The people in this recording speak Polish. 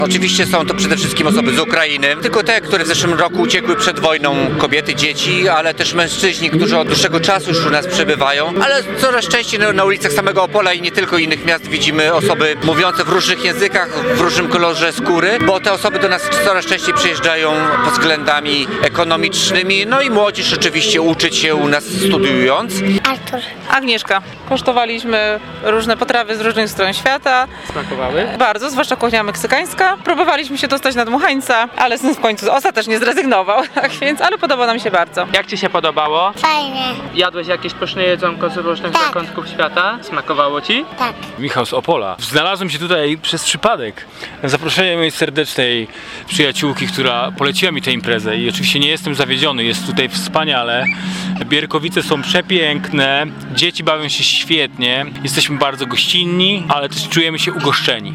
Oczywiście są to przede wszystkim osoby z Ukrainy, tylko te, które w zeszłym roku uciekły przed wojną, kobiety, dzieci, ale też mężczyźni, którzy od dłuższego czasu już u nas przebywają, ale coraz częściej na ulicach samego Opola i nie tylko innych miast widzimy osoby mówiące w różnych językach, w różnym kolorze skóry, bo te osoby do nas coraz częściej przyjeżdżają pod względami ekonomicznymi, no i młodzież oczywiście uczyć się u nas studiując. Artur. Agnieszka. Kosztowaliśmy różne potrawy z różnych stron świata. Smakowały? Bardzo, zwłaszcza kuchnia meksykańska. Próbowaliśmy się dostać na dmuchańca, ale w końcu ostatecznie zrezygnował, tak więc, ale podoba nam się bardzo. Jak Ci się podobało? Fajnie. Jadłeś jakieś pyszne jedzonko z różnych Tak. zakątków świata? Smakowało Ci? Tak. Michał z Opola. Znalazłem się tutaj przez przypadek. Na zaproszenie mojej serdecznej przyjaciółki, która poleciła mi tę imprezę i oczywiście nie jestem zawiedziony, jest tutaj wspaniale. Bierkowice są przepiękne, dzieci bawią się świetnie, jesteśmy bardzo gościnni, ale też czujemy się ugoszczeni.